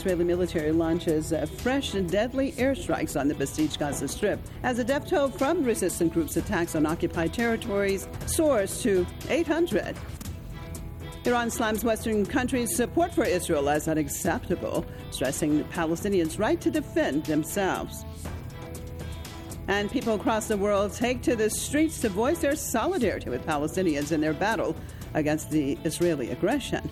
Israeli military launches fresh and deadly airstrikes on the besieged Gaza Strip as the death toll from resistant groups' attacks on occupied territories soars to 800. Iran slams Western countries' support for Israel as unacceptable, stressing the Palestinians' right to defend themselves. And people across the world take to the streets to voice their solidarity with Palestinians in their battle against the Israeli aggression.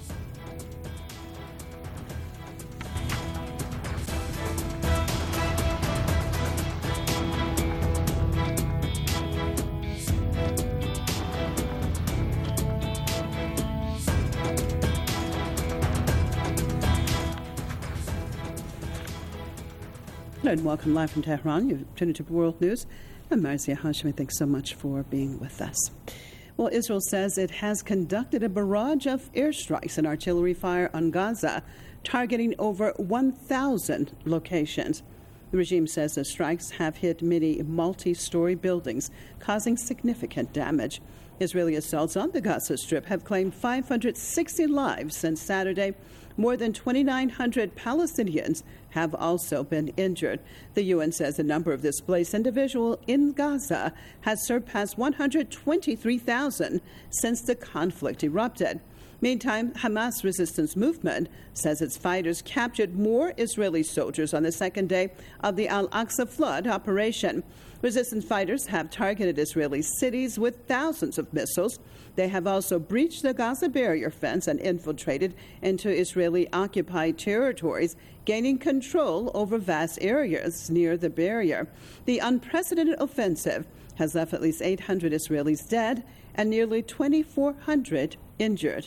And welcome live from Tehran. You've tuned into World News. I'm Marcia Hashemi. Thanks so much for being with us. Well, Israel says it has conducted a barrage of airstrikes and artillery fire on Gaza, targeting over 1,000 locations. The regime says the strikes have hit many multi-story buildings, causing significant damage. Israeli assaults on the Gaza Strip have claimed 560 lives since Saturday. More than 2,900 Palestinians have also been injured. The UN says the number of displaced individuals in Gaza has surpassed 123,000 since the conflict erupted. Meantime, Hamas resistance movement says its fighters captured more Israeli soldiers on the second day of the Al-Aqsa flood operation. Resistance fighters have targeted Israeli cities with thousands of missiles. They have also breached the Gaza barrier fence and infiltrated into Israeli-occupied territories, gaining control over vast areas near the barrier. The unprecedented offensive has left at least 800 Israelis dead and nearly 2,400 injured.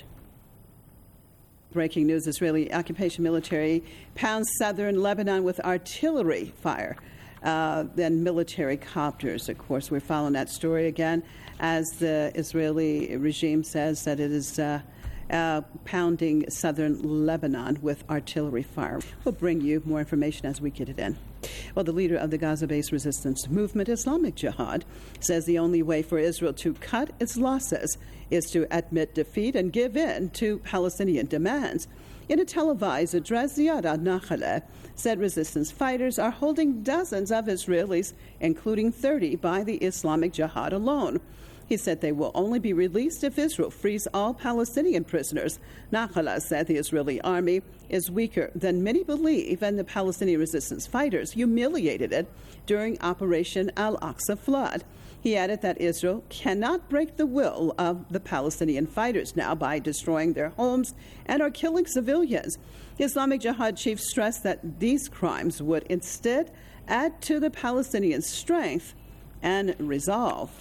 Breaking news, Israeli occupation military pounds southern Lebanon with artillery fire. Then military copters. Of course, we're following that story again as the Israeli regime says that it is pounding southern Lebanon with artillery fire. We'll bring you more information as we get it in. Well, the leader of the Gaza-based resistance movement, Islamic Jihad, says the only way for Israel to cut its losses is to admit defeat and give in to Palestinian demands. In a televised address, Ziad al-Nakhaleh said resistance fighters are holding dozens of Israelis, including 30 by the Islamic Jihad alone. He said they will only be released if Israel frees all Palestinian prisoners. Nakhaleh said the Israeli army is weaker than many believe, and the Palestinian resistance fighters humiliated it during Operation Al-Aqsa flood. He added that Israel cannot break the will of the Palestinian fighters now by destroying their homes and are killing civilians. The Islamic Jihad chief stressed that these crimes would instead add to the Palestinian strength and resolve.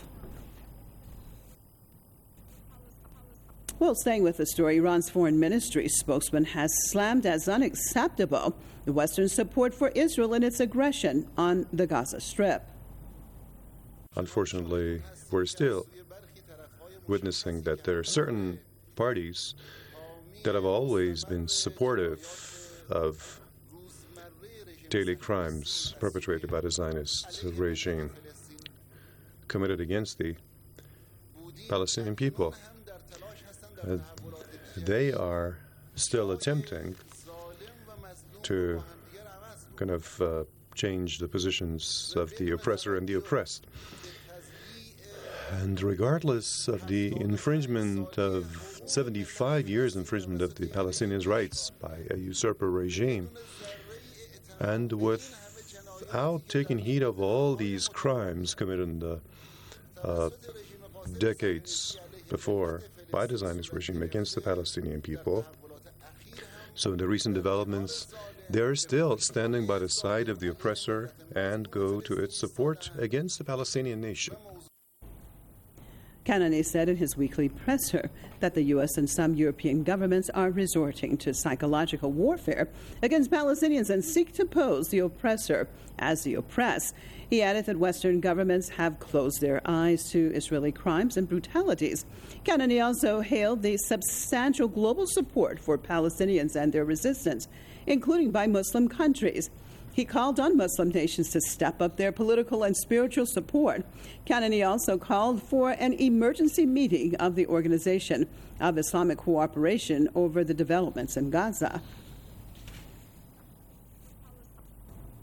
Well, staying with the story, Iran's foreign ministry spokesman has slammed as unacceptable the Western support for Israel in its aggression on the Gaza Strip. Unfortunately, we're still witnessing that there are certain parties that have always been supportive of daily crimes perpetrated by the Zionist regime committed against the Palestinian people. They are still attempting to kind of change the positions of the oppressor and the oppressed. And regardless of the infringement of 75 years infringement of the Palestinians' rights by a usurper regime, and without taking heed of all these crimes committed in the decades before by the Zionist regime against the Palestinian people. So in the recent developments, they're still standing by the side of the oppressor and go to its support against the Palestinian nation. Kanani said in his weekly presser that the U.S. and some European governments are resorting to psychological warfare against Palestinians and seek to pose the oppressor as the oppressed. He added that Western governments have closed their eyes to Israeli crimes and brutalities. Kanani also hailed the substantial global support for Palestinians and their resistance, including by Muslim countries. He called on Muslim nations to step up their political and spiritual support. Kanani also called for an emergency meeting of the Organization of Islamic Cooperation over the developments in Gaza.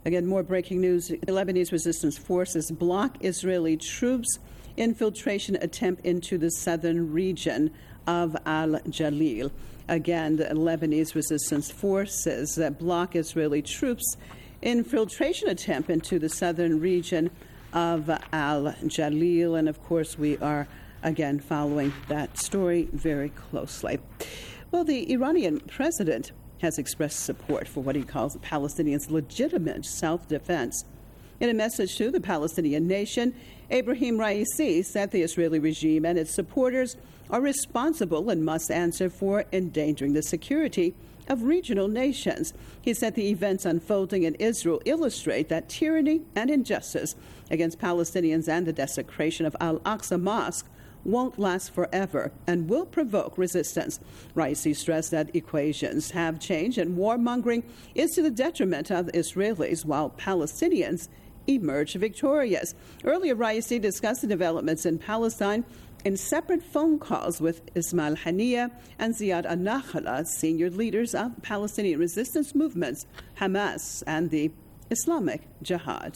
Again, more breaking news. Lebanese resistance forces block Israeli troops' infiltration attempt into the southern region of Al-Jalil. Again, the Lebanese resistance forces block Israeli troops' infiltration attempt into the southern region of Al-Jalil. And, of course, we are, again, following that story very closely. Well, the Iranian president has expressed support for what he calls Palestinians' legitimate self-defense. In a message to the Palestinian nation, Ebrahim Raisi said the Israeli regime and its supporters are responsible and must answer for endangering the security of regional nations. He said the events unfolding in Israel illustrate that tyranny and injustice against Palestinians and the desecration of Al-Aqsa Mosque won't last forever and will provoke resistance. Raisi stressed that equations have changed and warmongering is to the detriment of Israelis while Palestinians emerge victorious. Earlier, Raisi discussed the developments in Palestine in separate phone calls with Ismail Haniyeh and Ziad al-Nakhala, senior leaders of Palestinian resistance movements, Hamas and the Islamic Jihad.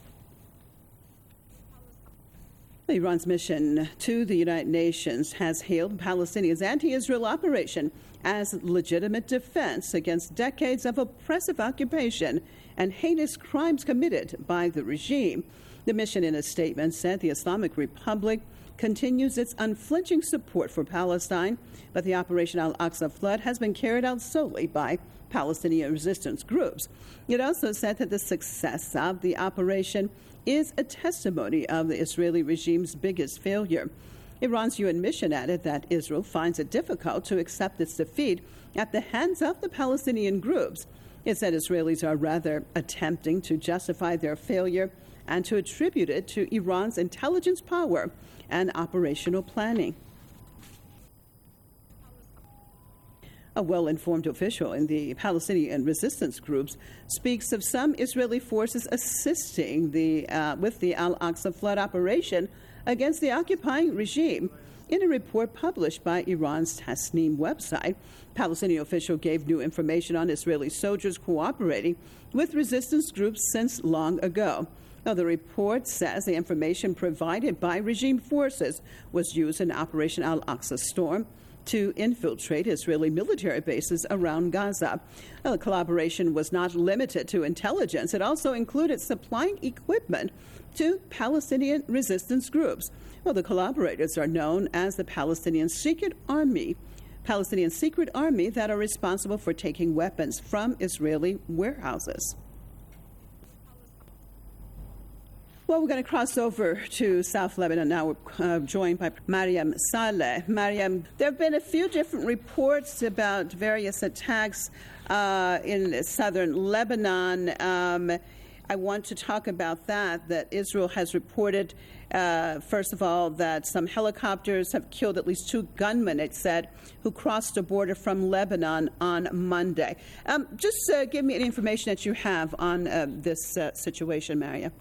Iran's mission to the United Nations has hailed Palestinians' anti-Israel operation as legitimate defense against decades of oppressive occupation and heinous crimes committed by the regime. The mission, in a statement, said the Islamic Republic continues its unflinching support for Palestine, but the Operation Al-Aqsa Flood has been carried out solely by Palestinian resistance groups. It also said that the success of the operation is a testimony of the Israeli regime's biggest failure. Iran's UN mission added that Israel finds it difficult to accept its defeat at the hands of the Palestinian groups. It said Israelis are rather attempting to justify their failure and to attribute it to Iran's intelligence power and operational planning. A well-informed official in the Palestinian resistance groups speaks of some Israeli forces assisting with the Al-Aqsa flood operation against the occupying regime. In a report published by Iran's Tasnim website, Palestinian official gave new information on Israeli soldiers cooperating with resistance groups since long ago. Now, the report says the information provided by regime forces was used in Operation Al-Aqsa Storm to infiltrate Israeli military bases around Gaza. Well, the collaboration was not limited to intelligence. It also included supplying equipment to Palestinian resistance groups. Well, the collaborators are known as the Palestinian Secret Army that are responsible for taking weapons from Israeli warehouses. Well, we're going to cross over to South Lebanon now. We're joined by Mariam Saleh. Mariam, there have been a few different reports about various attacks in southern Lebanon. I want to talk about that Israel has reported, first of all, that some helicopters have killed at least 2 gunmen, it said, who crossed the border from Lebanon on Monday. Just give me any information that you have on this situation, Mariam.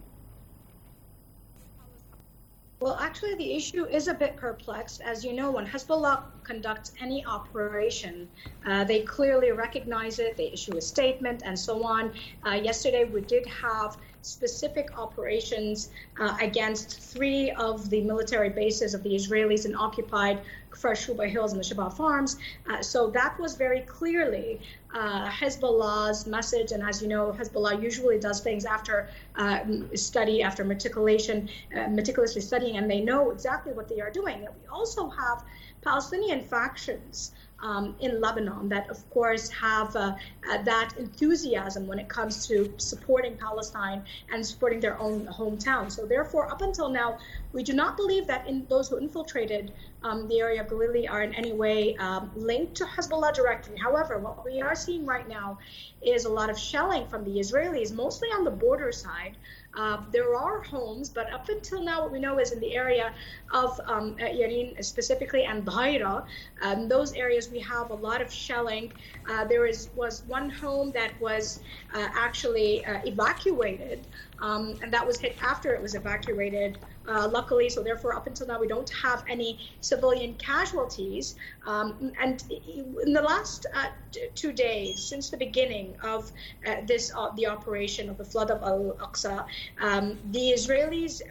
Well, actually, the issue is a bit perplexed. As you know, when Hezbollah conducts any operation, they clearly recognize it, they issue a statement, and so on. Yesterday, we did have specific operations against 3 of the military bases of the Israelis in occupied Kfar Shuba Hills and the Shabab Farms. So that was very clearly Hezbollah's message. And as you know, Hezbollah usually does things after study, after meticulously studying, and they know exactly what they are doing. And we also have Palestinian factions in Lebanon that, of course, have that enthusiasm when it comes to supporting Palestine and supporting their own hometown. So therefore, up until now, we do not believe that those who infiltrated the area of Galilee are in any way linked to Hezbollah directly. However, what we are seeing right now is a lot of shelling from the Israelis, mostly on the border side. There are homes, but up until now, what we know is in the area of Yarin specifically and Bhaira, those areas we have a lot of shelling. There was one home that was actually evacuated and that was hit after it was evacuated, luckily. So therefore, up until now, we don't have any civilian casualties. And in the last 2 days, since the beginning of the operation of the flood of Al-Aqsa, the Israelis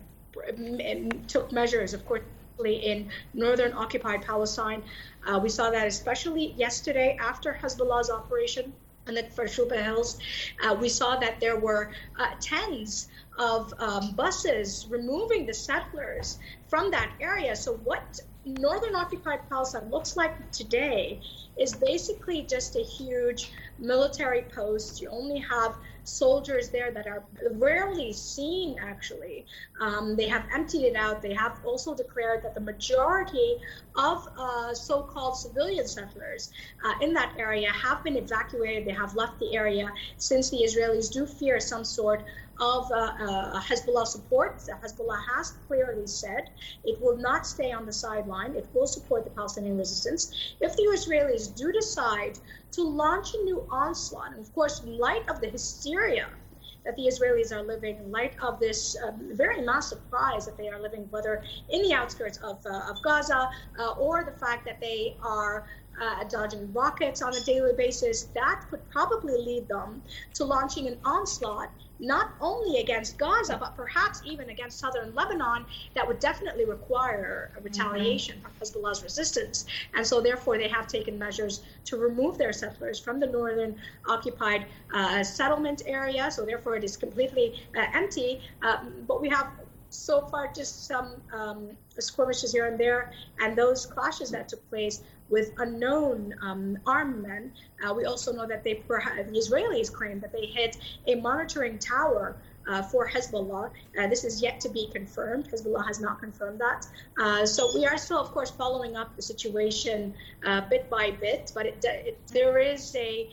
took measures, of course, in northern occupied Palestine. We saw that especially yesterday after Hezbollah's operation in the Farshuba Hills. We saw that there were tens of buses removing the settlers from that area. So what northern occupied Palestine looks like today is basically just a huge military post. You only have soldiers there that are rarely seen, actually. They have emptied it out. They have also declared that the majority of so-called civilian settlers in that area have been evacuated. They have left the area since the Israelis do fear some sort of Hezbollah support. Hezbollah has clearly said it will not stay on the sideline. It will support the Palestinian resistance. If the Israelis do decide to launch a new onslaught, and of course, in light of the hysteria that the Israelis are living, in light of this very massive prize that they are living, whether in the outskirts of Gaza or the fact that they are dodging rockets on a daily basis, that could probably lead them to launching an onslaught not only against Gaza, but perhaps even against southern Lebanon, that would definitely require a retaliation from Hezbollah's resistance. And so therefore they have taken measures to remove their settlers from the northern occupied settlement area. So therefore it is completely empty. But we have so far just some skirmishes here and there, and those clashes that took place with unknown armed men. We also know that the Israelis claim that they hit a monitoring tower for Hezbollah. This is yet to be confirmed. Hezbollah has not confirmed that. So we are still, of course, following up the situation bit by bit, but there is a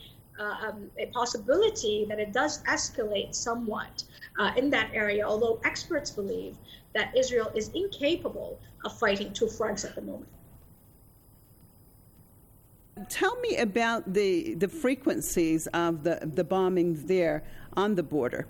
possibility that it does escalate somewhat in that area, although experts believe that Israel is incapable of fighting two fronts at the moment. Tell me about the frequencies of the bombings there on the border.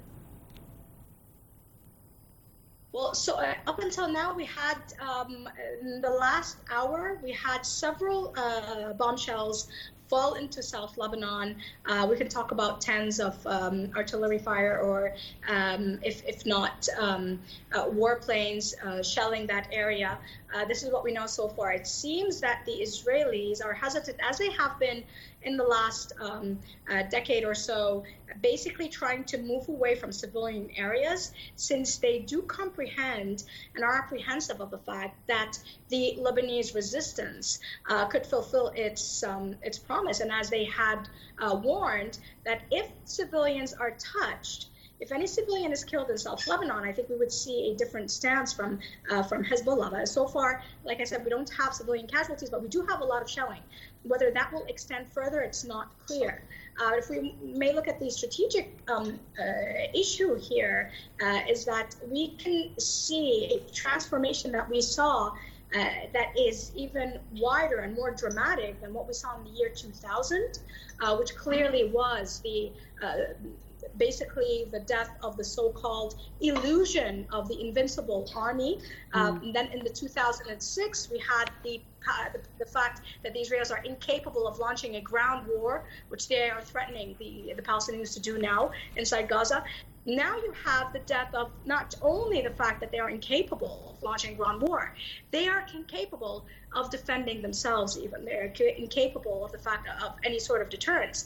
Well, so up until now, we had, in the last hour, we had several bombshells fall into South Lebanon. We can talk about tens of artillery fire, or if not, warplanes shelling that area. This is what we know so far. It seems that the Israelis are hesitant, as they have been in the last decade or so, basically trying to move away from civilian areas, since they do comprehend and are apprehensive of the fact that the Lebanese resistance could fulfill its promise. And as they had warned, that if civilians are touched, if any civilian is killed in South Lebanon, I think we would see a different stance from Hezbollah. But so far, like I said, we don't have civilian casualties, but we do have a lot of shelling. Whether that will extend further, it's not clear. If we may look at the strategic issue here, is that we can see a transformation that we saw that is even wider and more dramatic than what we saw in the year 2000, which clearly was basically the death of the so-called illusion of the invincible army. Then in the 2006, we had the fact that the Israelis are incapable of launching a ground war, which they are threatening the Palestinians to do now inside Gaza. Now you have the death of not only the fact that they are incapable of launching ground war, they are incapable of defending themselves even. They're incapable of the fact of any sort of deterrence.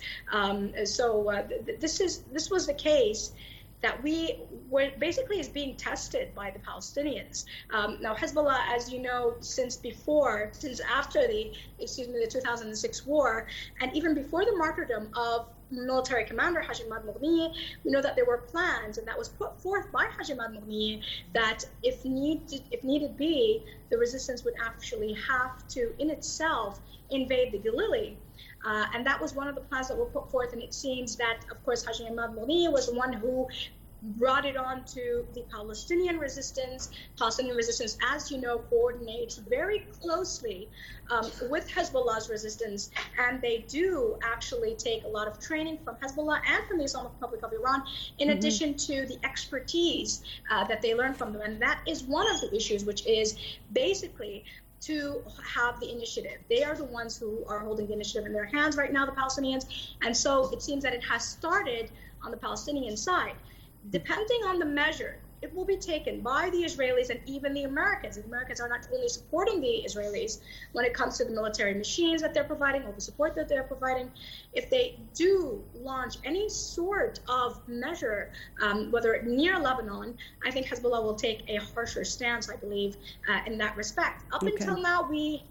This was the case that basically is being tested by the Palestinians. Now, Hezbollah, as you know, since after the 2006 war, and even before the martyrdom of military commander Haji Ahmad Mughni, we know that there were plans, and that was put forth by Haji Ahmad Mughni, that if needed be, the resistance would actually have to, in itself, invade the Galilee. And that was one of the plans that were put forth, and it seems that, of course, Haji Ahmad Mughni was the one who brought it on to the Palestinian resistance. Palestinian resistance, as you know, coordinates very closely with Hezbollah's resistance, and they do actually take a lot of training from Hezbollah and from the Islamic Republic of Iran, in addition to the expertise that they learn from them. And that is one of the issues, which is basically to have the initiative. They are the ones who are holding the initiative in their hands right now, the Palestinians. And so it seems that it has started on the Palestinian side. Depending on the measure, it will be taken by the Israelis and even the Americans. The Americans are not only supporting the Israelis when it comes to the military machines that they're providing or the support that they're providing. If they do launch any sort of measure, whether near Lebanon, I think Hezbollah will take a harsher stance, I believe, in that respect. Up until now,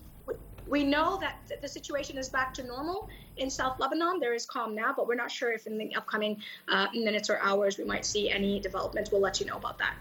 we know that the situation is back to normal in South Lebanon. There is calm now, but we're not sure if in the upcoming minutes or hours we might see any developments. We'll let you know about that.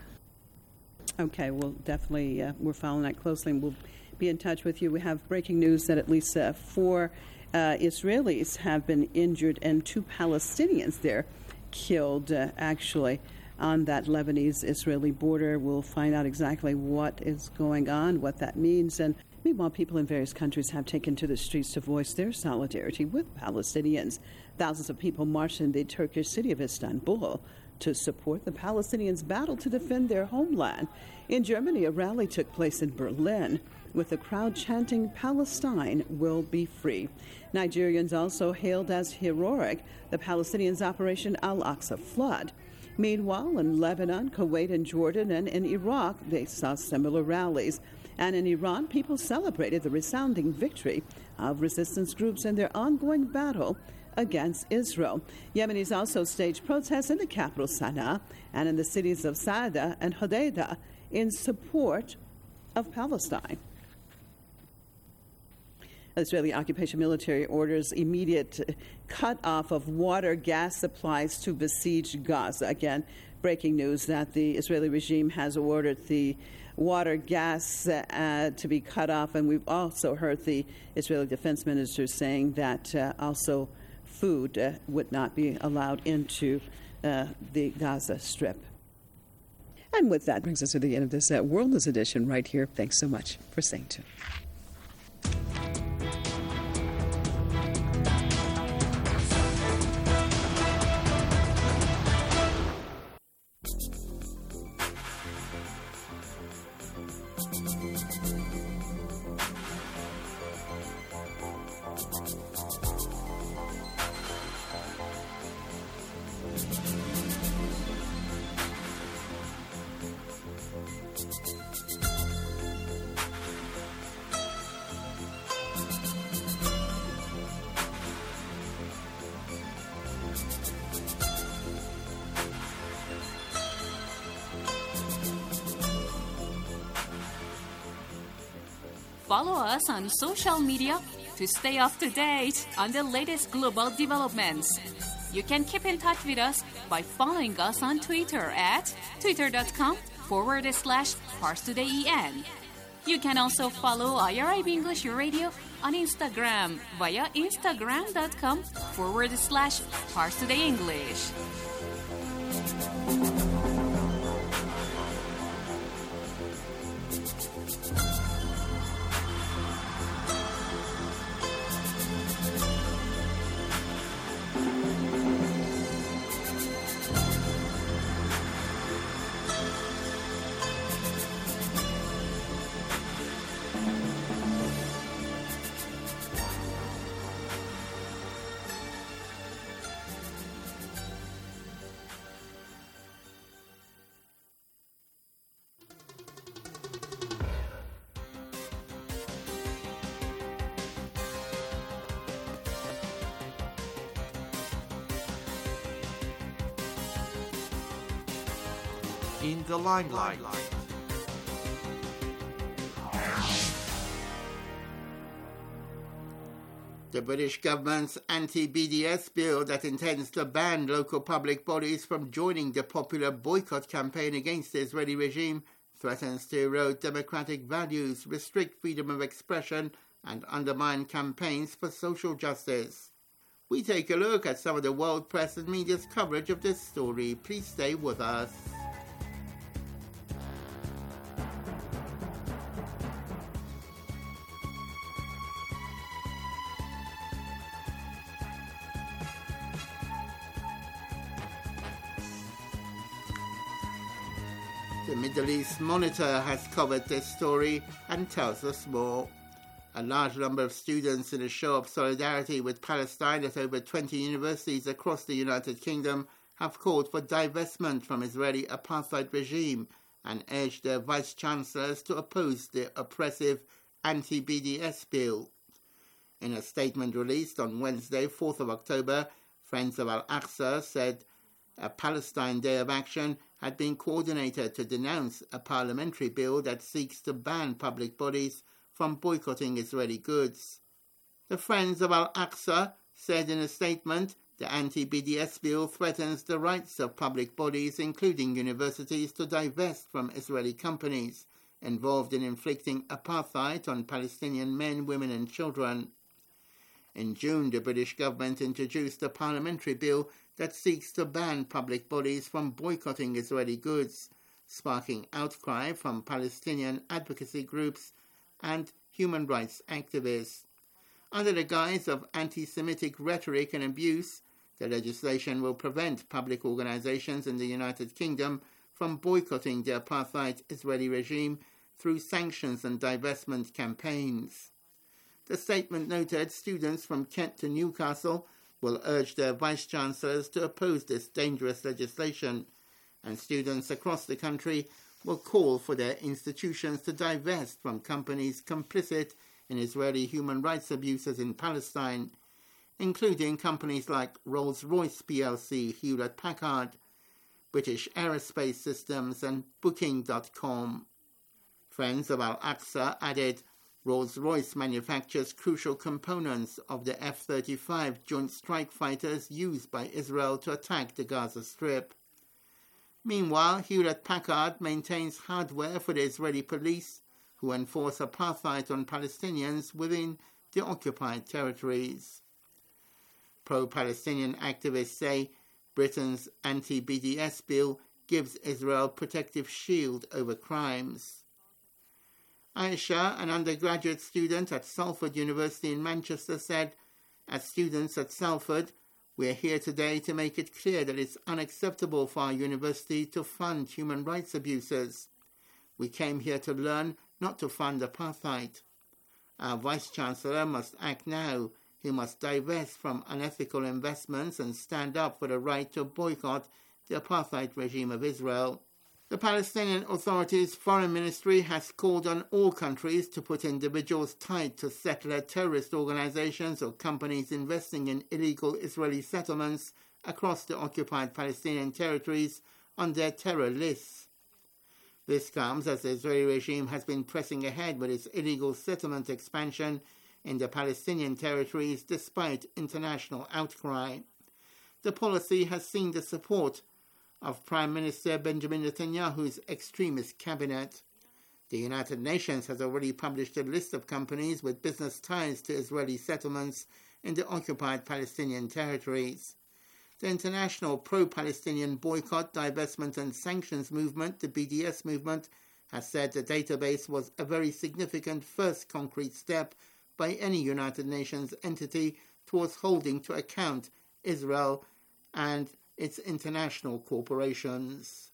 Okay, well, definitely we're following that closely, and we'll be in touch with you. We have breaking news that at least 4 Israelis have been injured and 2 Palestinians there killed, actually, on that Lebanese-Israeli border. We'll find out exactly what is going on, what that means, and meanwhile, people in various countries have taken to the streets to voice their solidarity with Palestinians. Thousands of people marched in the Turkish city of Istanbul to support the Palestinians' battle to defend their homeland. In Germany, a rally took place in Berlin, with the crowd chanting, "Palestine will be free." Nigerians also hailed as heroic the Palestinians' Operation Al-Aqsa flood. Meanwhile, in Lebanon, Kuwait, and Jordan, and in Iraq, they saw similar rallies. And in Iran, people celebrated the resounding victory of resistance groups in their ongoing battle against Israel. Yemenis also staged protests in the capital Sana'a and in the cities of Saada and Hodeidah in support of Palestine. Israeli occupation military orders immediate cut-off of water gas supplies to besieged Gaza. Again, breaking news that the Israeli regime has ordered the water gas to be cut off, and we've also heard the Israeli defense minister saying that also food would not be allowed into the Gaza Strip. And with that brings us to the end of this World News edition right here. Thanks so much for staying tuned. Follow us on social media to stay up to date on the latest global developments. You can keep in touch with us by following us on Twitter at twitter.com/ParsTodayEN. You can also follow IRIB English Radio on Instagram via instagram.com/ParsTodayEnglish. In the limelight. The British government's anti-BDS bill that intends to ban local public bodies from joining the popular boycott campaign against the Israeli regime threatens to erode democratic values, restrict freedom of expression, and undermine campaigns for social justice. we take a look at some of the world press and media's coverage of this story. Please stay with us. The Middle East Monitor has covered this story and tells us more. A large number of students, in a show of solidarity with Palestine at over 20 universities across the United Kingdom, have called for divestment from Israeli apartheid regime and urged their vice-chancellors to oppose the oppressive anti-BDS bill. In a statement released on Wednesday, 4th of October, Friends of Al-Aqsa said a Palestine Day of Action had been coordinated to denounce a parliamentary bill that seeks to ban public bodies from boycotting Israeli goods. The Friends of Al-Aqsa said in a statement, the anti-BDS bill threatens the rights of public bodies, including universities, to divest from Israeli companies involved in inflicting apartheid on Palestinian men, women and children. In June, the British government introduced a parliamentary bill that seeks to ban public bodies from boycotting Israeli goods, sparking outcry from Palestinian advocacy groups and human rights activists. Under the guise of anti-Semitic rhetoric and abuse, the legislation will prevent public organizations in the United Kingdom from boycotting the apartheid Israeli regime through sanctions and divestment campaigns. The statement noted students from Kent to Newcastle will urge their vice-chancellors to oppose this dangerous legislation, and students across the country will call for their institutions to divest from companies complicit in Israeli human rights abuses in Palestine, including companies like Rolls-Royce plc, Hewlett-Packard, British Aerospace Systems and Booking.com. Friends of Al-Aqsa added, Rolls-Royce manufactures crucial components of the F-35 Joint Strike Fighters used by Israel to attack the Gaza Strip. Meanwhile, Hewlett-Packard maintains hardware for the Israeli police, who enforce apartheid on Palestinians within the occupied territories. Pro-Palestinian activists say Britain's anti-BDS bill gives Israel protective shield over crimes. Aisha, an undergraduate student at Salford University in Manchester, said, as students at Salford, we are here today to make it clear that it's unacceptable for our university to fund human rights abuses. We came here to learn, not to fund apartheid. Our Vice-Chancellor must act now. He must divest from unethical investments and stand up for the right to boycott the apartheid regime of Israel. The Palestinian Authority's Foreign Ministry has called on all countries to put individuals tied to settler terrorist organizations or companies investing in illegal Israeli settlements across the occupied Palestinian territories on their terror lists. This comes as the Israeli regime has been pressing ahead with its illegal settlement expansion in the Palestinian territories despite international outcry. The policy has seen the support of Prime Minister Benjamin Netanyahu's extremist cabinet. The United Nations has already published a list of companies with business ties to Israeli settlements in the occupied Palestinian territories. The international pro-Palestinian boycott, divestment and sanctions movement, the BDS movement, has said the database was a very significant first concrete step by any United Nations entity towards holding to account Israel and its international corporations.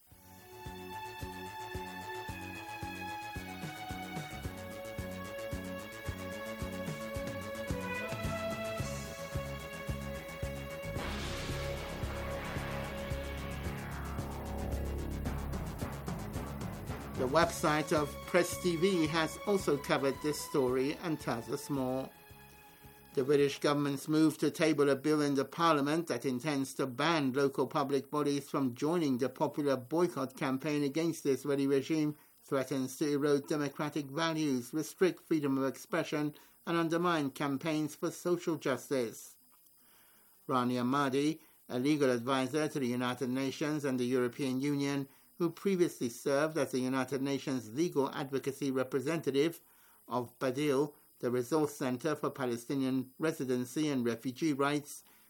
The website of Press TV has also covered this story and tells us more. The British government's move to table a bill in the Parliament that intends to ban local public bodies from joining the popular boycott campaign against the Israeli regime threatens to erode democratic values, restrict freedom of expression, and undermine campaigns for social justice. Rania Mahdi, a legal advisor to the United Nations and the European Union, who previously served as the United Nations legal advocacy representative of Badil, the Resource Center for Palestinian Residency and Refugee Rights,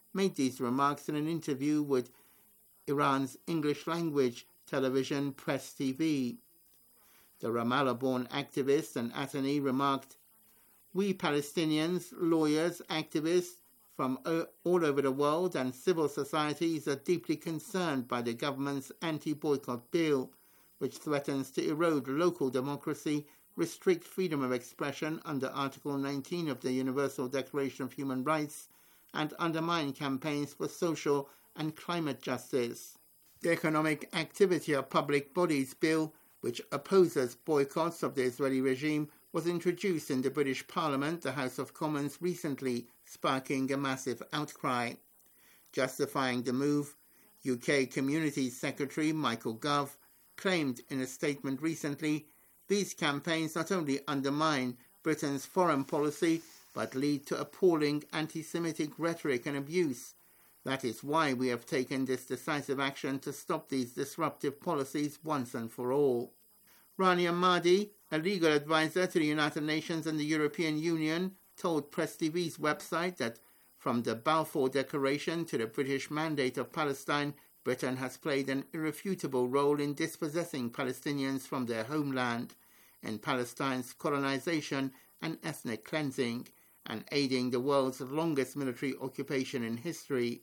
made these remarks in an interview with Iran's English-language television Press TV. The Ramallah-born activist and attorney remarked, "We Palestinians, lawyers, activists from all over the world and civil societies are deeply concerned by the government's anti-boycott bill, which threatens to erode local democracy, restrict freedom of expression under Article 19 of the Universal Declaration of Human Rights, and undermine campaigns for social and climate justice." The Economic Activity of Public Bodies Bill, which opposes boycotts of the Israeli regime, was introduced in the British Parliament, the House of Commons, recently, sparking a massive outcry. Justifying the move, UK Communities Secretary Michael Gove claimed in a statement recently, "These campaigns not only undermine Britain's foreign policy, but lead to appalling anti-Semitic rhetoric and abuse. That is why we have taken this decisive action to stop these disruptive policies once and for all." Rania Mahdi, a legal advisor to the United Nations and the European Union, told Press TV's website that from the Balfour Declaration to the British Mandate of Palestine, Britain has played an irrefutable role in dispossessing Palestinians from their homeland, in Palestine's colonization and ethnic cleansing, and aiding the world's longest military occupation in history.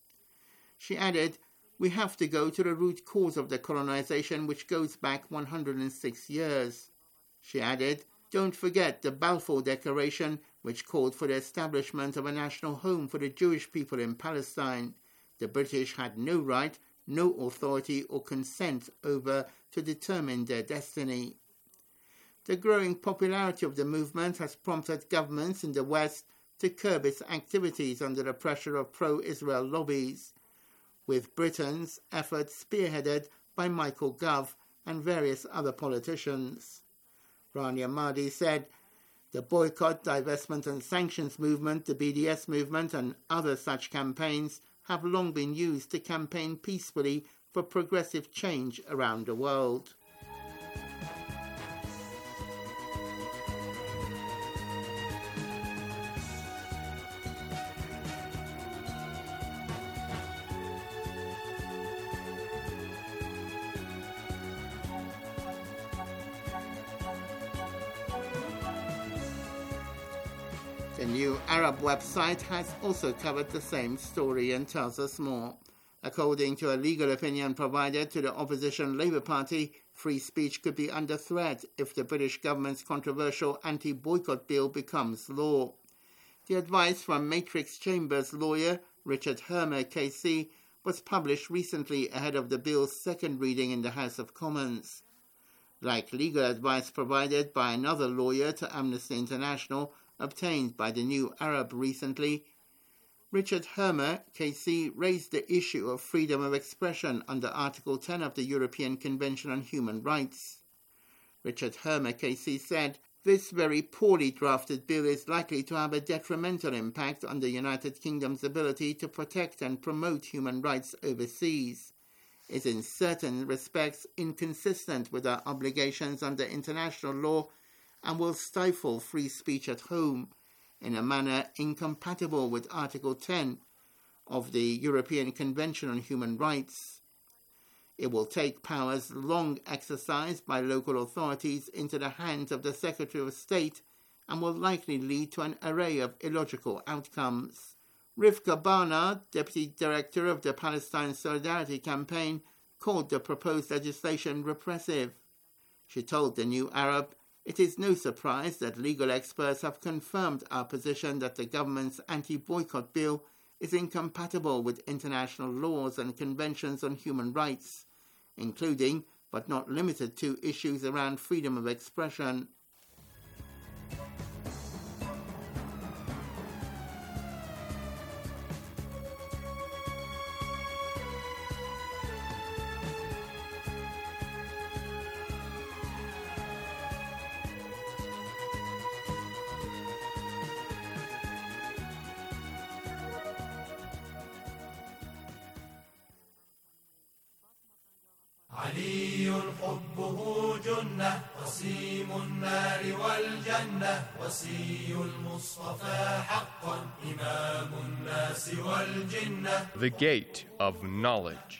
She added, "We have to go to the root cause of the colonization, which goes back 106 years. She added, "Don't forget the Balfour Declaration, which called for the establishment of a national home for the Jewish people in Palestine. The British had no right, no authority or consent over to determine their destiny." The growing popularity of the movement has prompted governments in the West to curb its activities under the pressure of pro-Israel lobbies, with Britain's efforts spearheaded by Michael Gove and various other politicians. Rania Mahdi said, "The boycott, divestment and sanctions movement, the BDS movement and other such campaigns have long been used to campaign peacefully for progressive change around the world." The New Arab website has also covered the same story and tells us more. According to a legal opinion provided to the opposition Labour Party, free speech could be under threat if the British government's controversial anti-boycott bill becomes law. The advice from Matrix Chambers lawyer Richard Hermer, KC, was published recently ahead of the bill's second reading in the House of Commons. Like legal advice provided by another lawyer to Amnesty International, obtained by the New Arab recently, Richard Hermer, KC, raised the issue of freedom of expression under Article 10 of the European Convention on Human Rights. Richard Hermer, KC, said, "This very poorly drafted bill is likely to have a detrimental impact on the United Kingdom's ability to protect and promote human rights overseas. It is in certain respects inconsistent with our obligations under international law and will stifle free speech at home in a manner incompatible with Article 10 of the European Convention on Human Rights. It will take powers long exercised by local authorities into the hands of the Secretary of State and will likely lead to an array of illogical outcomes." Rivka Barnard, Deputy Director of the Palestine Solidarity Campaign, called the proposed legislation repressive. She told the New Arab, "It is no surprise that legal experts have confirmed our position that the government's anti-boycott bill is incompatible with international laws and conventions on human rights, including, but not limited to, issues around freedom of expression." علي حبه جنة وسيم النار والجنة وسي المصطفى حقا إمام الناس والجنة. The Gate of Knowledge.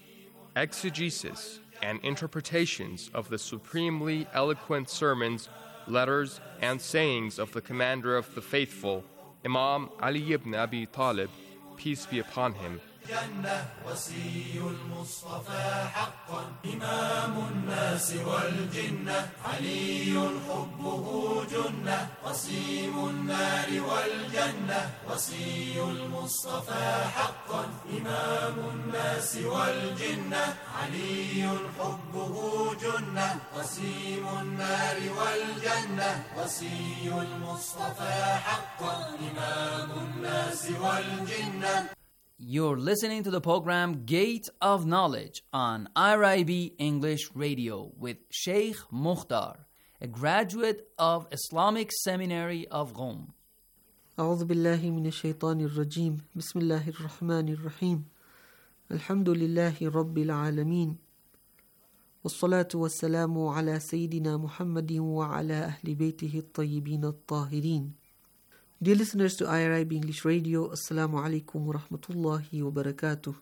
Exegesis and interpretations of the supremely eloquent sermons, letters, and sayings of the commander of the faithful, Imam Ali ibn Abi Talib, peace be upon him. جنة وسي المصطفى حقا إمام الناس والجنة علي حبه جنة وسيم النار والجنة وسي المصطفى حقا إمام الناس والجنة علي حبه جنة وسيم النار والجنة وسي المصطفى حقا إمام الناس والجنة. You're listening to the program Gate of Knowledge on IRIB English Radio with Sheikh Mukhtar, a graduate of Islamic Seminary of Qom. أعوذ بالله من الشيطان الرجيم بسم الله الرحمن الرحيم الحمد لله رب العالمين والصلاة والسلام على سيدنا محمد وعلى أهل بيته الطيبين الطاهرين. Dear listeners to IRIB English Radio, Assalamu alaikum wa rahmatullahi wa barakatuh.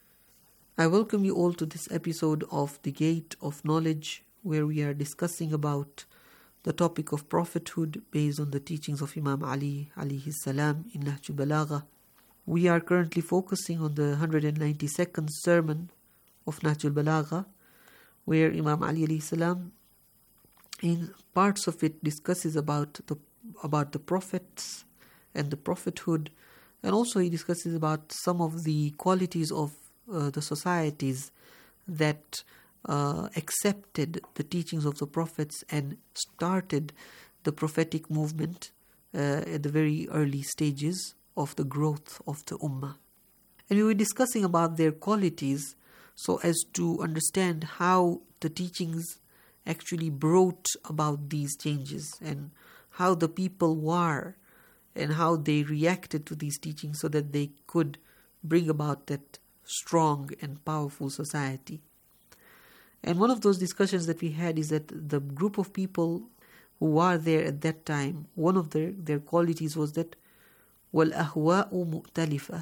I welcome you all to this episode of The Gate of Knowledge, where we are discussing about the topic of prophethood based on the teachings of Imam Ali alayhi salam in Nahj al-Balagha. We are currently focusing on the 192nd sermon of Nahj al-Balagha, where Imam Ali alayhi salam, in parts of it, discusses about the prophets and the prophethood, and also he discusses about some of the qualities of the societies that accepted the teachings of the prophets and started the prophetic movement at the very early stages of the growth of the Ummah. And we were discussing about their qualities so as to understand how the teachings actually brought about these changes and how the people were and how they reacted to these teachings so that they could bring about that strong and powerful society. And one of those discussions that we had is that the group of people who were there at that time, one of their qualities was that وَالْأَهْوَاءُ مُؤْتَلِفَةٌ.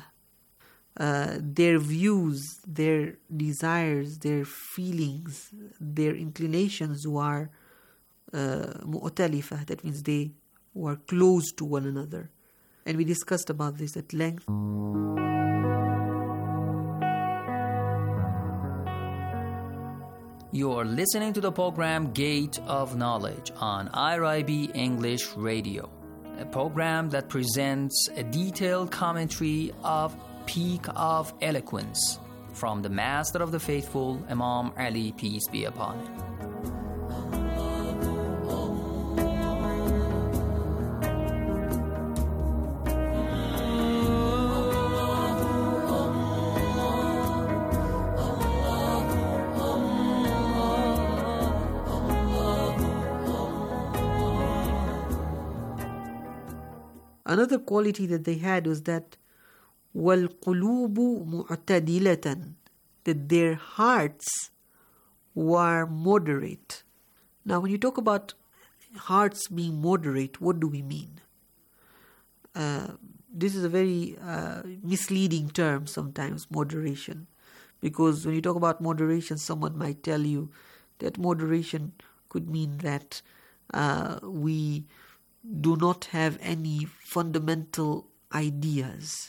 Their views, their desires, their feelings, their inclinations were mu'talifah, that means they were close to one another. And we discussed about this at length. You are listening to the program Gate of Knowledge on IRIB English Radio, a program that presents a detailed commentary of Peak of Eloquence from the Master of the Faithful, Imam Ali, peace be upon him. Another quality that they had was that وَالْقُلُوبُ مُعْتَدِلَةً, that their hearts were moderate. Now, when you talk about hearts being moderate, what do we mean? This is a very misleading term sometimes, moderation. Because when you talk about moderation, someone might tell you that moderation could mean that we do not have any fundamental ideas.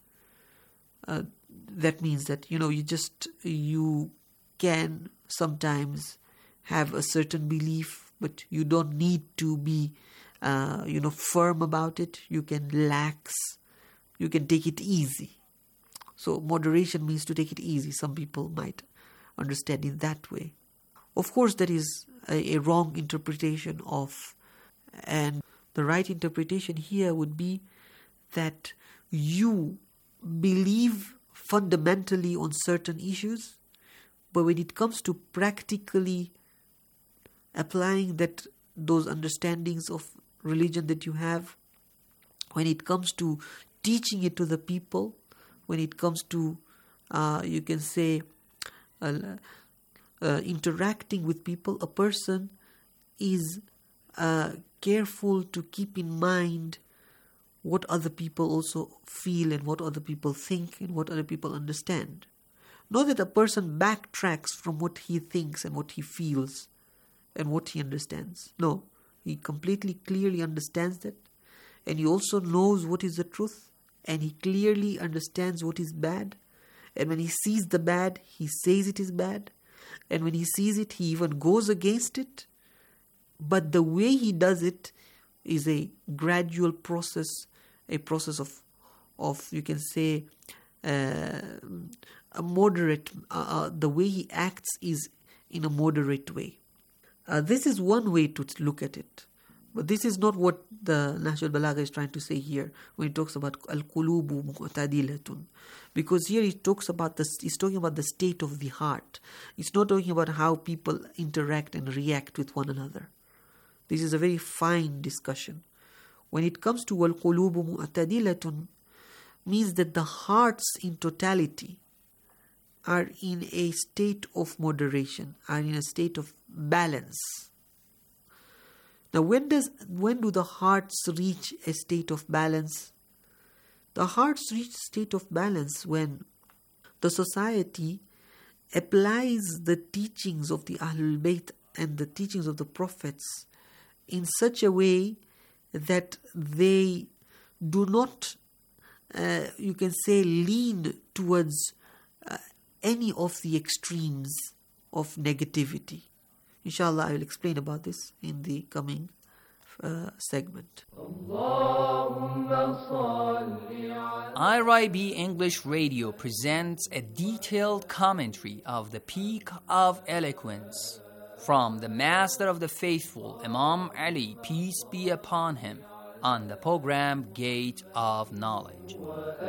That means that, you can sometimes have a certain belief, but you don't need to be, firm about it. You can relax. You can take it easy. So moderation means to take it easy. Some people might understand it that way. Of course, that is a wrong interpretation of, and the right interpretation here would be that you believe fundamentally on certain issues, but when it comes to practically applying those understandings of religion that you have, when it comes to teaching it to the people, when it comes to, you can say, interacting with people, a person is careful to keep in mind what other people also feel and what other people think and what other people understand. Not that a person backtracks from what he thinks and what he feels and what he understands. No, he completely clearly understands that, and he also knows what is the truth, and he clearly understands what is bad, and when he sees the bad, he says it is bad, and when he sees it, he even goes against it. But the way he does it is a gradual process, a process of you can say a moderate, the way he acts is in a moderate way. This is one way to look at it. But this is not what the Nahj al-Balagha is trying to say here when he talks about al-qulubu mu'tadilatun. Because here he's talking about the state of the heart. It's not talking about how people interact and react with one another. This is a very fine discussion. When it comes to al-qulubu mu'tadilatun, means that the hearts in totality are in a state of moderation, are in a state of balance. Now, when do the hearts reach a state of balance? The hearts reach a state of balance when the society applies the teachings of the Ahlul Bayt and the teachings of the prophets in such a way that they do not, you can say, lean towards any of the extremes of negativity. Inshallah, I will explain about this in the coming segment. IRIB English Radio presents a detailed commentary of the Peak of Eloquence from the Master of the Faithful, Imam Ali, peace be upon him, on the program Gate of Knowledge.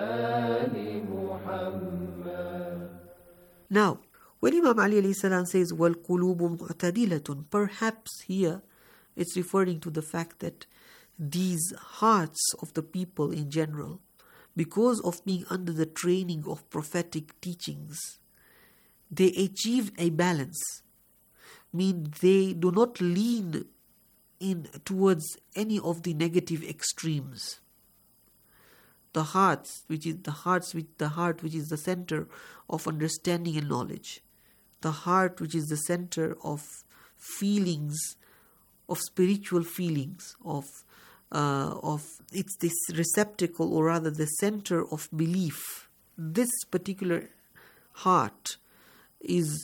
Now, when Imam Ali alayhi salam says, وَالْقُلُوبُ مُعْتَدِلَةٌ, perhaps here it's referring to the fact that these hearts of the people in general, because of being under the training of prophetic teachings, they achieve a balance. Mean they do not lean in towards any of the negative extremes. The heart, which is the center of understanding and knowledge, the heart which is the center of feelings, of spiritual feelings, of it's this receptacle, or rather the center of belief. This particular heart is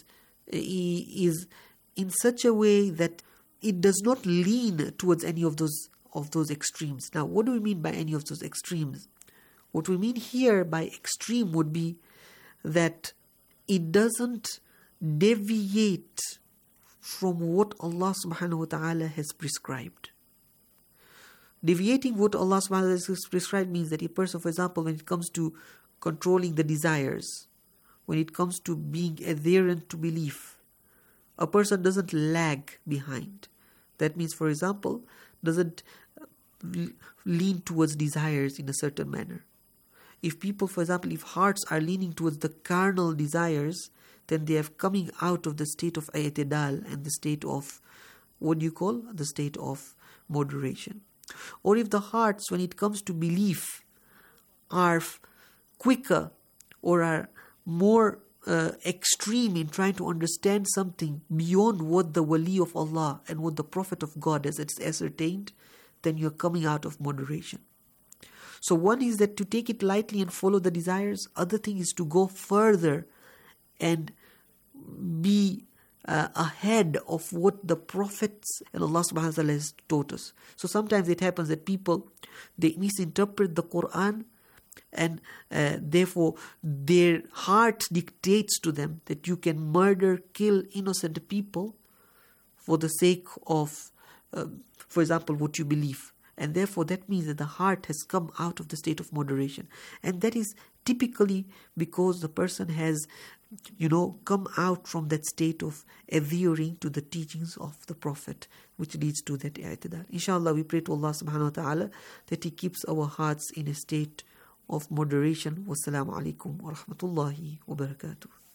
in such a way that it does not lean towards any of those extremes. Now, what do we mean by any of those extremes? What we mean here by extreme would be that it doesn't deviate from what Allah subhanahu wa ta'ala has prescribed. Deviating what Allah subhanahu wa ta'ala has prescribed means that a person, for example, when it comes to controlling the desires, when it comes to being adherent to belief, a person doesn't lag behind. That means, for example, doesn't lean towards desires in a certain manner. If people, for example, if hearts are leaning towards the carnal desires, then they are coming out of the state of i'tidal and the state of, the state of moderation. Or if the hearts, when it comes to belief, are quicker or are more extreme in trying to understand something beyond what the wali of Allah and what the Prophet of God has ascertained, then you're coming out of moderation. So one is that to take it lightly and follow the desires. Other thing is to go further and be ahead of what the prophets and Allah subhanahu wa ta'ala has taught us. So sometimes it happens that people, they misinterpret the Quran, and therefore their heart dictates to them that you can murder, kill innocent people for the sake of, for example, what you believe. And therefore that means that the heart has come out of the state of moderation. And that is typically because the person has, come out from that state of adhering to the teachings of the Prophet, which leads to that i'tidal. Inshallah, we pray to Allah subhanahu wa ta'ala that He keeps our hearts in a state of moderation. Wassalamu alaikum wa rahmatullahi wa barakatuh.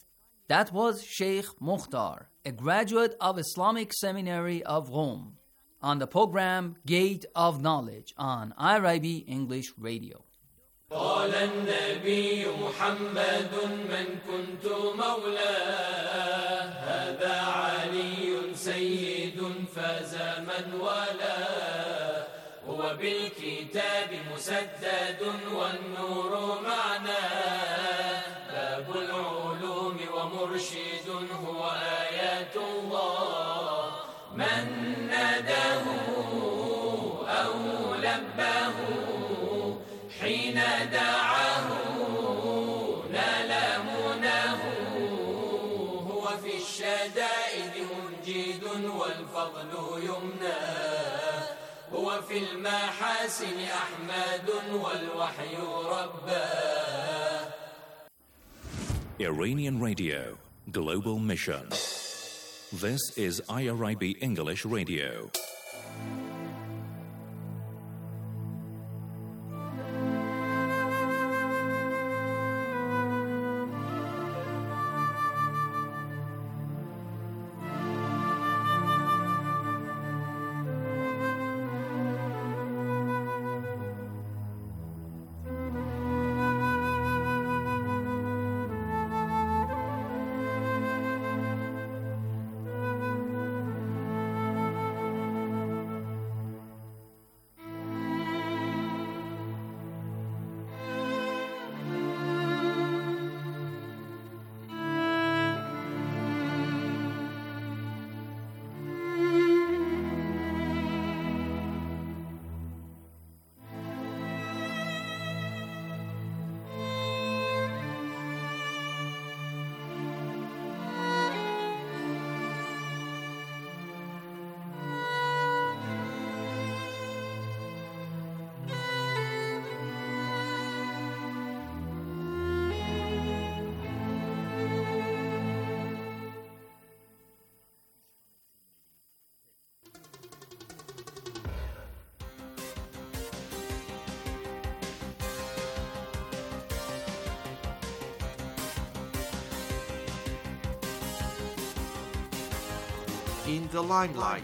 That was Sheikh Mukhtar, a graduate of Islamic Seminary of Rome, on the program Gate of Knowledge on IRIB English Radio. قال النبي محمد من كنت مولاه هذا علي سيد فاز من والاه هو بالكتاب مسدد والنور معناه باب العلوم ومرشد هو آيات الله من ناداه أو لباه حين دعاه نال مناه هو في الشدائد منجد والفضل يمناه هو في المحاسن أحمد والوحي رباه. Iranian Radio, Global Mission. This is IRIB English Radio. In the limelight.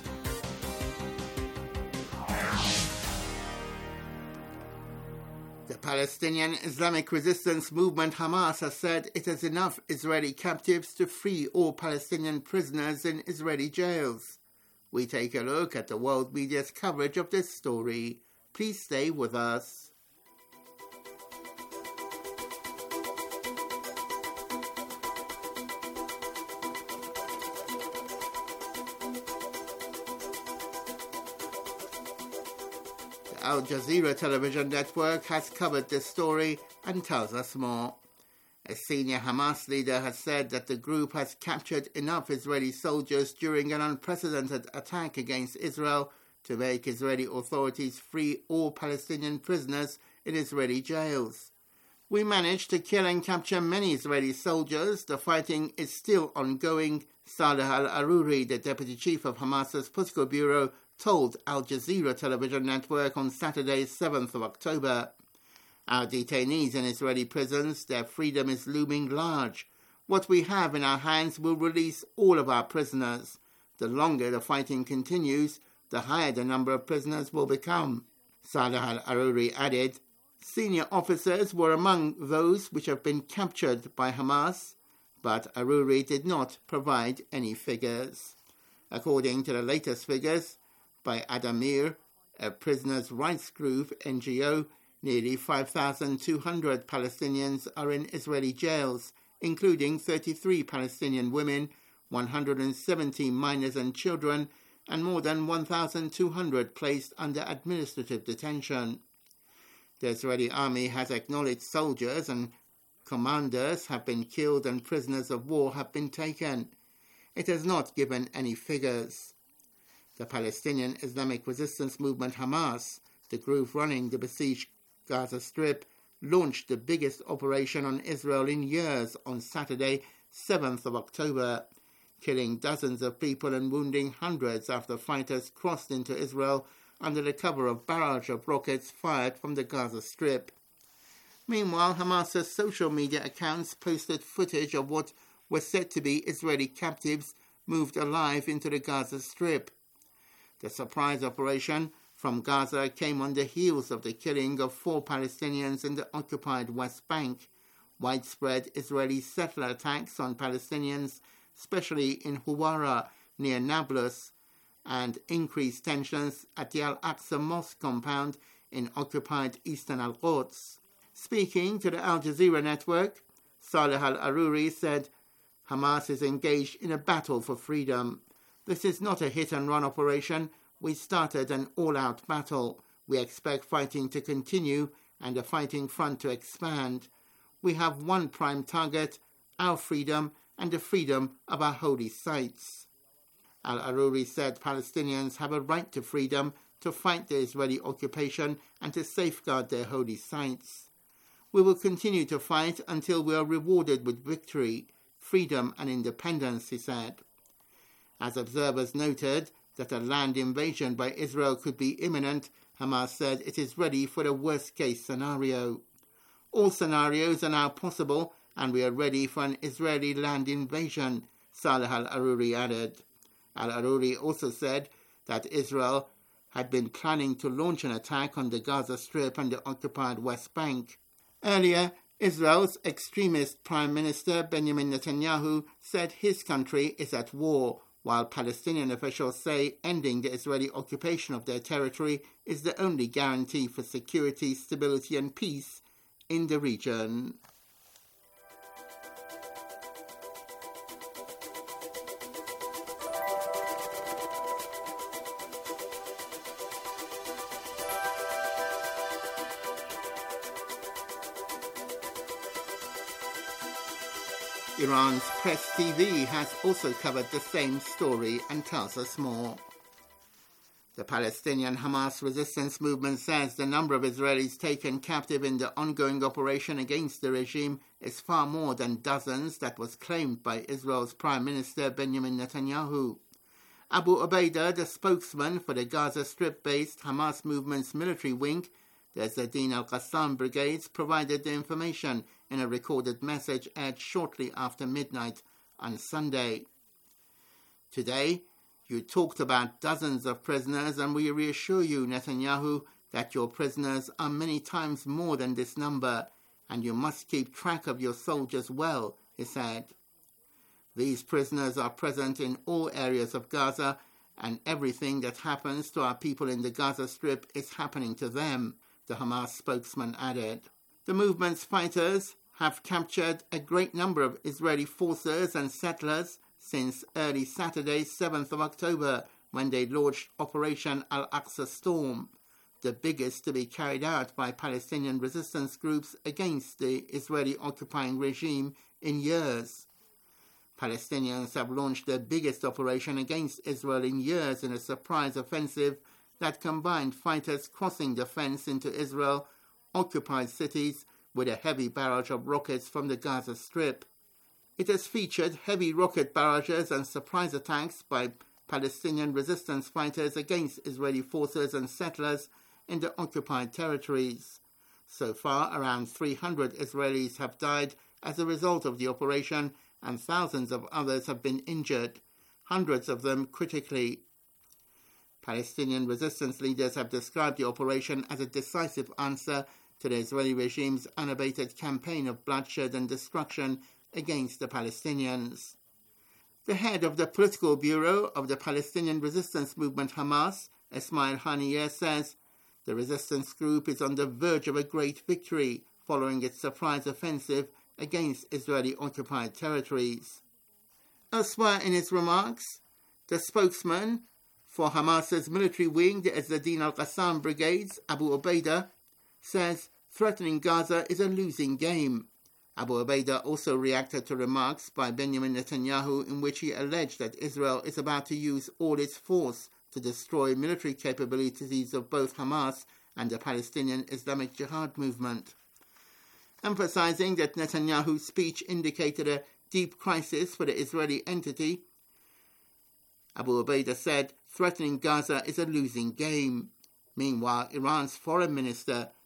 The Palestinian Islamic Resistance Movement Hamas has said it has enough Israeli captives to free all Palestinian prisoners in Israeli jails. We take a look at the world media's coverage of this story. Please stay with us. Al Jazeera television network has covered this story and tells us more. A senior Hamas leader has said that the group has captured enough Israeli soldiers during an unprecedented attack against Israel to make Israeli authorities free all Palestinian prisoners in Israeli jails. We managed to kill and capture many Israeli soldiers. The fighting is still ongoing, Saleh al-Aruri, the deputy chief of Hamas's political bureau, told Al Jazeera television network on Saturday, 7th of October. Our detainees in Israeli prisons, their freedom is looming large. What we have in our hands will release all of our prisoners. The longer the fighting continues, the higher the number of prisoners will become. Saleh al-Aruri added, senior officers were among those which have been captured by Hamas, but Aruri did not provide any figures. According to the latest figures by Adamir, a prisoners' rights group NGO, nearly 5,200 Palestinians are in Israeli jails, including 33 Palestinian women, 170 minors and children, and more than 1,200 placed under administrative detention. The Israeli army has acknowledged soldiers and commanders have been killed and prisoners of war have been taken. It has not given any figures. The Palestinian Islamic Resistance Movement Hamas, the group running the besieged Gaza Strip, launched the biggest operation on Israel in years on Saturday, 7th of October, killing dozens of people and wounding hundreds after fighters crossed into Israel under the cover of barrage of rockets fired from the Gaza Strip. Meanwhile, Hamas's social media accounts posted footage of what were said to be Israeli captives moved alive into the Gaza Strip. The surprise operation from Gaza came on the heels of the killing of 4 Palestinians in the occupied West Bank, widespread Israeli settler attacks on Palestinians, especially in Huwara near Nablus, and increased tensions at the Al-Aqsa Mosque compound in occupied eastern Al-Quds. Speaking to the Al Jazeera network, Saleh al-Aruri said, Hamas is engaged in a battle for freedom. This is not a hit-and-run operation. We started an all-out battle. We expect fighting to continue and the fighting front to expand. We have one prime target, our freedom and the freedom of our holy sites. Al-Aruri said Palestinians have a right to freedom, to fight the Israeli occupation and to safeguard their holy sites. We will continue to fight until we are rewarded with victory, freedom and independence, he said. As observers noted that a land invasion by Israel could be imminent, Hamas said it is ready for the worst-case scenario. All scenarios are now possible and we are ready for an Israeli land invasion, Saleh al-Aruri added. Al-Aruri also said that Israel had been planning to launch an attack on the Gaza Strip and the occupied West Bank. Earlier, Israel's extremist Prime Minister Benjamin Netanyahu said his country is at war, while Palestinian officials say ending the Israeli occupation of their territory is the only guarantee for security, stability and peace in the region. Iran's Press TV has also covered the same story and tells us more. The Palestinian Hamas resistance movement says the number of Israelis taken captive in the ongoing operation against the regime is far more than dozens that was claimed by Israel's Prime Minister Benjamin Netanyahu. Abu Ubaidah, the spokesman for the Gaza Strip-based Hamas movement's military wing, the Zadin al-Qassam brigades, provided the information in a recorded message aired shortly after midnight on Sunday. Today, you talked about dozens of prisoners, and we reassure you, Netanyahu, that your prisoners are many times more than this number, and you must keep track of your soldiers well, he said. These prisoners are present in all areas of Gaza, and everything that happens to our people in the Gaza Strip is happening to them, the Hamas spokesman added. The movement's fighters have captured a great number of Israeli forces and settlers since early Saturday, 7th of October, when they launched Operation Al-Aqsa Storm, the biggest to be carried out by Palestinian resistance groups against the Israeli occupying regime in years. Palestinians have launched their biggest operation against Israel in years in a surprise offensive that combined fighters crossing the fence into Israel-occupied cities with a heavy barrage of rockets from the Gaza Strip. It has featured heavy rocket barrages and surprise attacks by Palestinian resistance fighters against Israeli forces and settlers in the occupied territories. So far, around 300 Israelis have died as a result of the operation, and thousands of others have been injured, hundreds of them critically. Palestinian resistance leaders have described the operation as a decisive answer to the Israeli regime's unabated campaign of bloodshed and destruction against the Palestinians. The head of the political bureau of the Palestinian resistance movement Hamas, Ismail Haniyeh, says the resistance group is on the verge of a great victory following its surprise offensive against Israeli-occupied territories. Elsewhere in his remarks, the spokesman for Hamas's military wing, the Zadin al-Qassam brigades, Abu Ubaidah, says threatening Gaza is a losing game. Abu Ubaidah also reacted to remarks by Benjamin Netanyahu in which he alleged that Israel is about to use all its force to destroy military capabilities of both Hamas and the Palestinian Islamic Jihad movement. Emphasizing that Netanyahu's speech indicated a deep crisis for the Israeli entity, Abu Ubaidah said threatening Gaza is a losing game. Meanwhile, Iran's foreign minister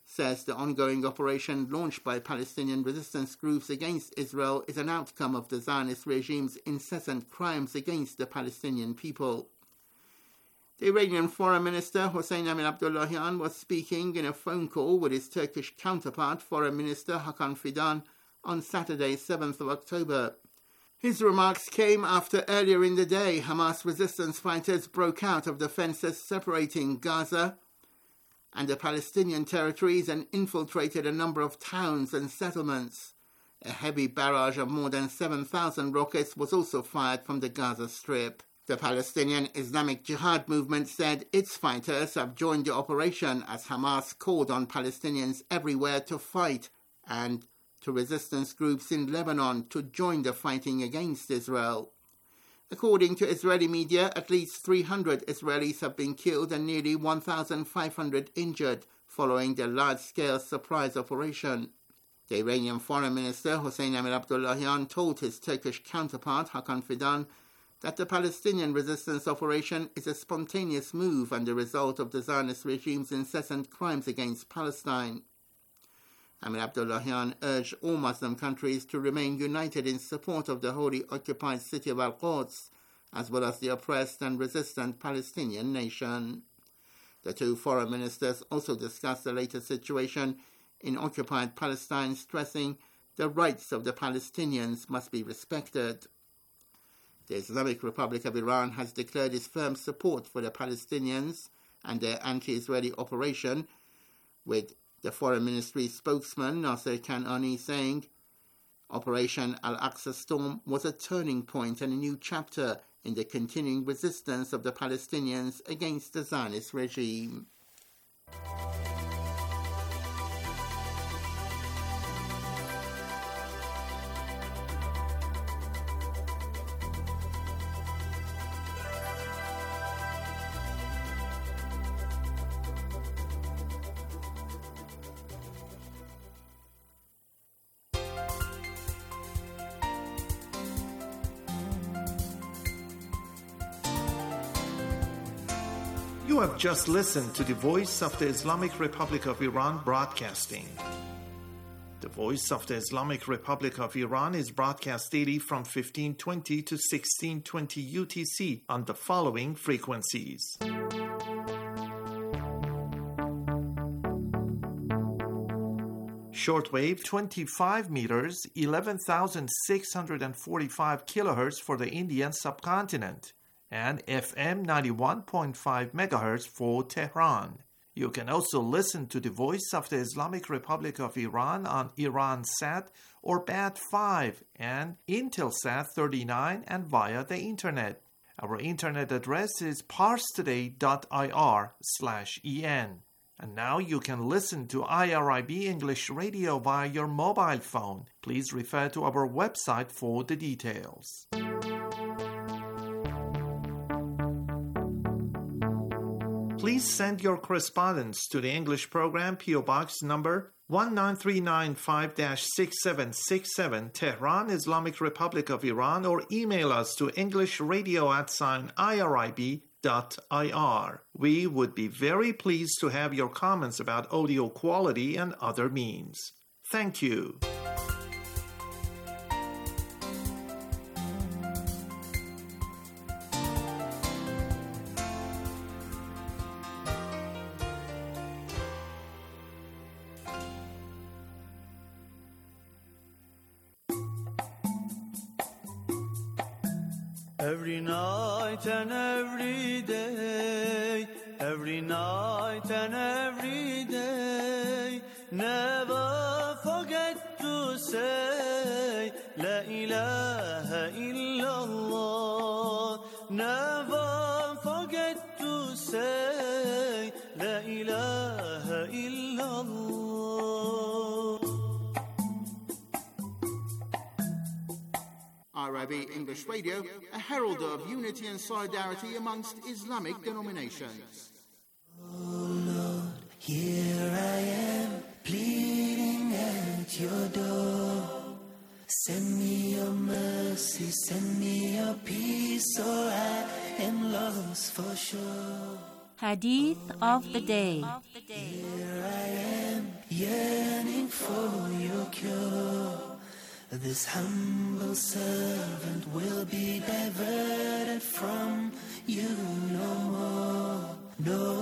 says the ongoing operation launched by Palestinian resistance groups against Israel is an outcome of the Zionist regime's incessant crimes against the Palestinian people. The Iranian Foreign Minister Hossein Amir-Abdollahian was speaking in a phone call with his Turkish counterpart, Foreign Minister Hakan Fidan, on Saturday, 7th of October. His remarks came after earlier in the day Hamas resistance fighters broke out of the fences separating Gaza and the Palestinian territories and infiltrated a number of towns and settlements. A heavy barrage of more than 7,000 rockets was also fired from the Gaza Strip. The Palestinian Islamic Jihad movement said its fighters have joined the operation as Hamas called on Palestinians everywhere to fight and to resistance groups in Lebanon to join the fighting against Israel. According to Israeli media, at least 300 Israelis have been killed and nearly 1,500 injured following the large-scale surprise operation. The Iranian Foreign Minister Hossein Amir-Abdollahian told his Turkish counterpart Hakan Fidan that the Palestinian resistance operation is a spontaneous move and the result of the Zionist regime's incessant crimes against Palestine. Amir-Abdollahian urged all Muslim countries to remain united in support of the wholly occupied city of Al-Quds, as well as the oppressed and resistant Palestinian nation. The two foreign ministers also discussed the latest situation in occupied Palestine, stressing the rights of the Palestinians must be respected. The Islamic Republic of Iran has declared its firm support for the Palestinians and their anti-Israeli operation, with the Foreign Ministry spokesman Nasser Kanani saying, Operation Al-Aqsa Storm was a turning point and a new chapter in the continuing resistance of the Palestinians against the Zionist regime. You have just listened to the Voice of the Islamic Republic of Iran broadcasting. The Voice of the Islamic Republic of Iran is broadcast daily from 1520 to 1620 UTC on the following frequencies. Shortwave 25 meters, 11,645 kilohertz for the Indian subcontinent, and FM 91.5 MHz for Tehran. You can also listen to the Voice of the Islamic Republic of Iran on Iransat or Bat5 and Intelsat 39 and via the Internet. Our Internet address is parstoday.ir/en. And now you can listen to IRIB English Radio via your mobile phone. Please refer to our website for the details. Please send your correspondence to the English program, P.O. Box number 19395-6767, Tehran, Islamic Republic of Iran, or email us to englishradio@irib.ir. We would be very pleased to have your comments about audio quality and other means. Thank you. Every night and every day, every night and every day, never forget to say, La ilaha illallah. Never forget to say, La ilaha illallah. IRIB English Radio, a herald of unity and solidarity amongst Islamic denominations. Oh Lord, here I am, pleading at your door. Send me your mercy, send me your peace, or I am lost for sure. Hadith of the Day. Here I am, yearning for your cure. This humble servant will be diverted from you no more, no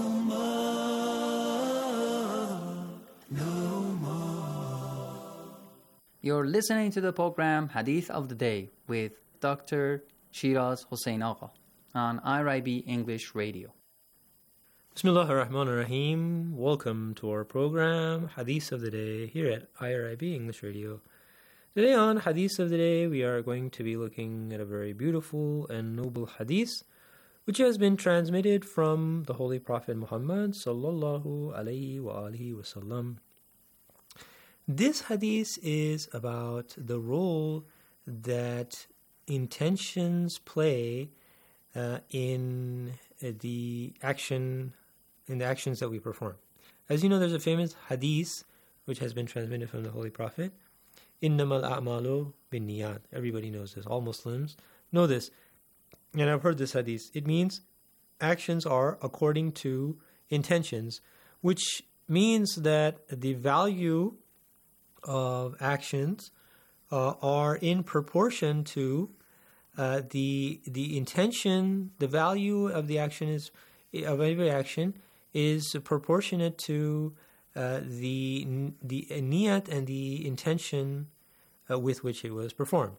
more, no more. You're listening to the program Hadith of the Day with Dr. Shiraz Hossein Agha on IRIB English Radio. Bismillah ar-Rahman ar-Rahim. Welcome to our program Hadith of the Day here at IRIB English Radio. Today on Hadith of the Day, we are going to be looking at a very beautiful and noble hadith which has been transmitted from the Holy Prophet Muhammad sallallahu alayhi wa alihi wasallam. This hadith is about the role that intentions play in the actions that we perform. As you know, there's a famous hadith which has been transmitted from the Holy Prophet. Innamal a'malu bin niyat. Everybody knows this. All Muslims know this. And I've heard this hadith. It means actions are according to intentions, which means that the value of actions are in proportion to the intention. The value of the action of every action is proportionate to the niyat and the intention with which it was performed.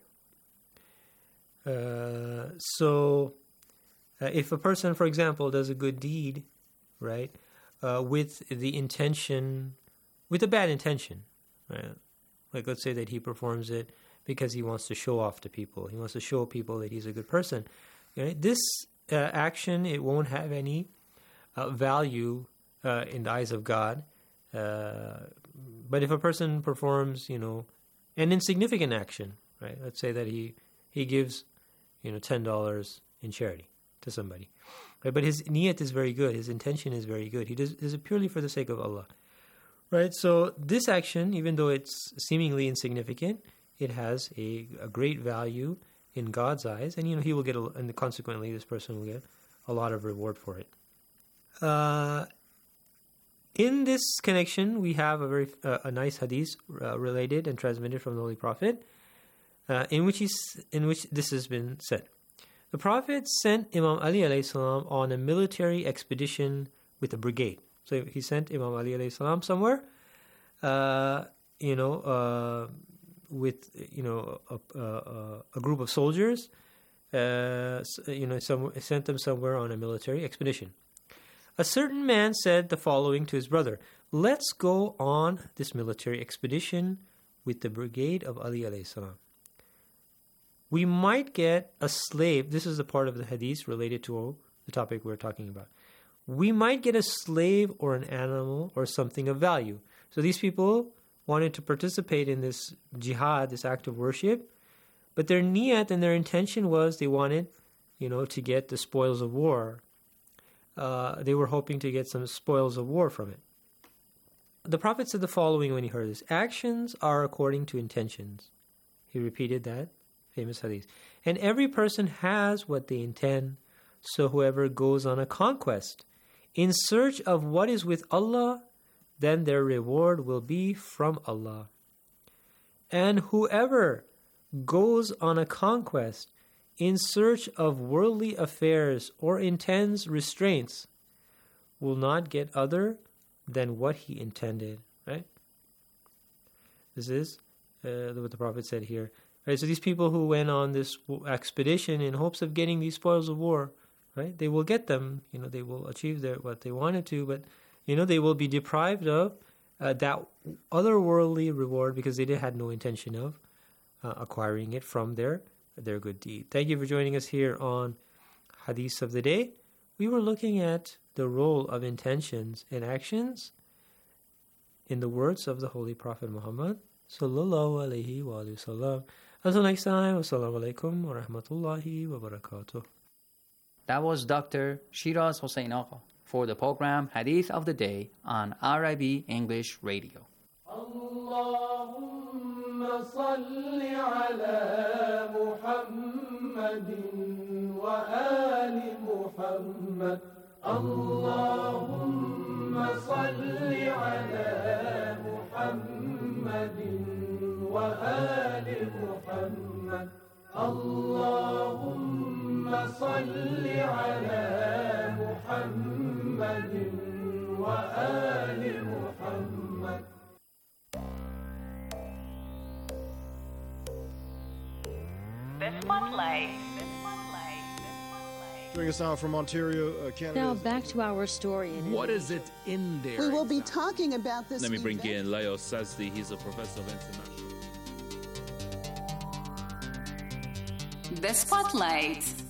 So, if a person, for example, does a good deed, right, with the intention, with a bad intention, right? Like let's say that he performs it because he wants to show off to people. He wants to show people that he's a good person. Right? This action, it won't have any value in the eyes of God. But if a person performs, an insignificant action, right? Let's say that he gives, $10 in charity to somebody, right? But his niyat is very good. His intention is very good. He does it purely for the sake of Allah, right? So this action, even though it's seemingly insignificant, it has a great value in God's eyes, and he will get, and consequently, this person will get a lot of reward for it. In this connection, we have a nice hadith related and transmitted from the Holy Prophet, in which this has been said. The Prophet sent Imam Ali alayhi salam on a military expedition with a brigade. So he sent Imam Ali alayhi salam somewhere, with a group of soldiers. Sent them somewhere on a military expedition. A certain man said the following to his brother: "Let's go on this military expedition with the brigade of Ali alayhi salam. We might get a slave." This is the part of the hadith related to the topic we're talking about. "We might get a slave or an animal or something of value." So these people wanted to participate in this jihad, this act of worship, but their niyat and their intention was they wanted, to get the spoils of war. They were hoping to get some spoils of war from it. The Prophet said the following when he heard this: "Actions are according to intentions." He repeated that famous hadith. "And every person has what they intend. So whoever goes on a conquest in search of what is with Allah, then their reward will be from Allah. And whoever goes on a conquest in search of worldly affairs or intends restraints will not get other than what he intended." Right? This is what the Prophet said here. Right? So these people who went on this expedition in hopes of getting these spoils of war, right? They will get them. They will achieve what they wanted to, but they will be deprived of that otherworldly reward because they had no intention of acquiring it from their good deed. Thank you for joining us here on Hadith of the Day. We were looking at the role of intentions and actions in the words of the Holy Prophet Muhammad sallallahu alayhi wa sallam. Until next time, wassalamu alaikum wa rahmatullahi wa barakatuh. That was Dr. Shiraz Hossein Agha for the program Hadith of the Day on IRIB English Radio. Allahumma salli ala Muhammadin wa ali Muhammad. اللهم صل على محمد وآل محمد اللهم صل على محمد وآل محمد. The Spotlight. Joining us now from Ontario, Canada. Now back to our story. What is it in there? We will be talking about this. Let me bring in Leo Sazdi. He's a professor of international. The Spotlight.